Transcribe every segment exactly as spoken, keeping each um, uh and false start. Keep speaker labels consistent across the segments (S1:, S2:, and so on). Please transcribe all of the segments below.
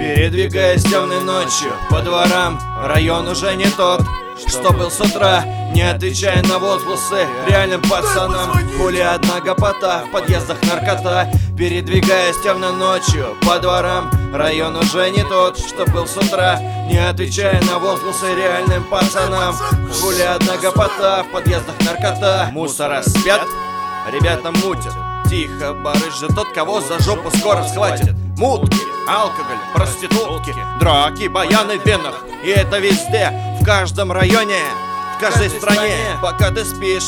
S1: Передвигаясь темной ночью по дворам, район уже не тот, что был с утра. Не отвечая на возгласы реальным пацанам, хули одна гопота, в подъездах наркота. Передвигаясь темной ночью по дворам, район уже не тот, что был с утра. Не отвечая на возгласы реальным пацанам, хули одна гопота, в подъездах наркота. Мусора спят, ребята мутят, тихо барыжит тот, кого за жопу скоро схватит. Мутки, алкоголь, проститутки, драки, баяны в венах. И это везде, в каждом районе, в каждой стране. Пока ты спишь,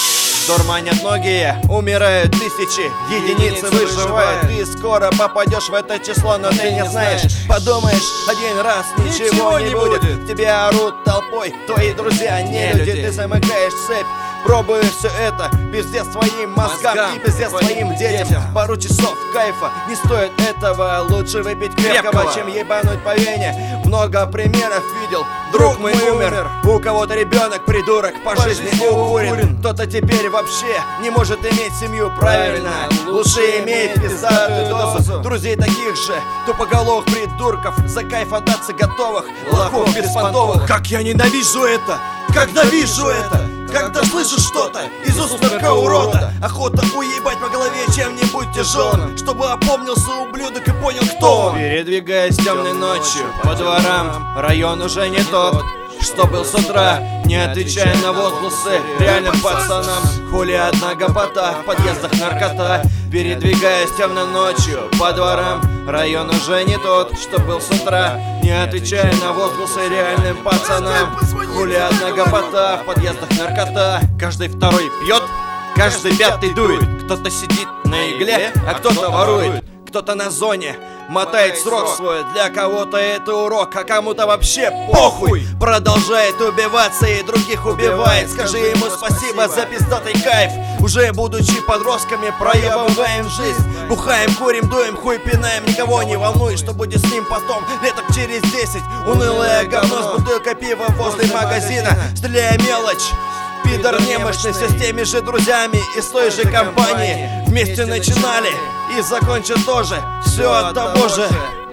S1: дурманят многие, умирают тысячи, единицы выживают. Ты скоро попадешь в это число, но ты не знаешь. Подумаешь один раз, ничего не будет. Тебя орут толпой твои друзья, не люди. Ты замыкаешь цепь, пробуешь все это, пиздец своим мозгам и пиздец своим детям. Пару часов кайфа не стоит этого. Лучше выпить крепкого, чем ебануть по вене. Много примеров видел, друг мой умер. У кого-то ребенок придурок по жизни укурен. Кто-то теперь вообще не может иметь семью, правильно. Лучше иметь пиздатую дозу друзей таких же тупоголовых придурков, за кайф отдаться готовых лохов беспонтовых. Как я ненавижу это, когда вижу это, когда слышу что-то из уст наркоурода. Охота уебать по голове чем-нибудь тяжелым, чтобы опомнился ублюдок и понял, кто он. Передвигаясь темной ночью по дворам, район уже не тот, что был с утра. Не отвечая на возгласы реальным пацанам, хули одна гопота, в подъездах наркота. Передвигаясь темной ночью по дворам, район уже не тот, что был с утра. Не отвечая на возгласы реальным пацанам, хули одна гопота, в подъездах наркота. Каждый второй пьет, каждый пятый дует. Кто-то сидит на игле, а кто-то ворует. Кто-то на зоне мотает срок свой. Для кого-то это урок, а кому-то вообще похуй. Продолжает убиваться и других убивает. Скажи ему спасибо за пиздатый кайф. Уже будучи подростками проебываем жизнь. Бухаем, курим, дуем, хуй пинаем. Никого не волнует, что будет с ним потом леток через десять. Унылое говно с бутылкой пива возле магазина. Стреляя мелочь, пидор немощный, все с теми же друзьями из той же компании. Вместе начинали и закончат тоже, все от того же.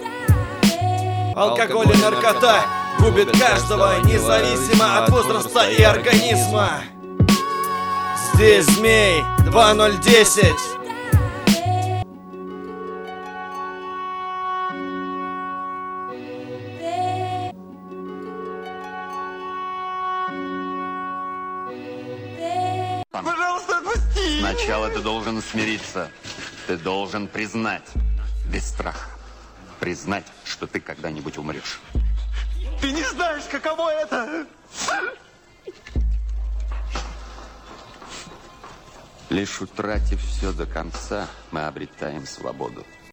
S1: Алкоголь и наркота губит каждого, независимо от возраста и организма. Здесь Змей два ноль десять.
S2: Пожалуйста, отпусти!
S3: Сначала ты должен смириться. Ты должен признать, без страха, признать, что ты когда-нибудь умрешь.
S2: Ты не знаешь, каково это!
S3: Лишь утратив все до конца, мы обретаем свободу.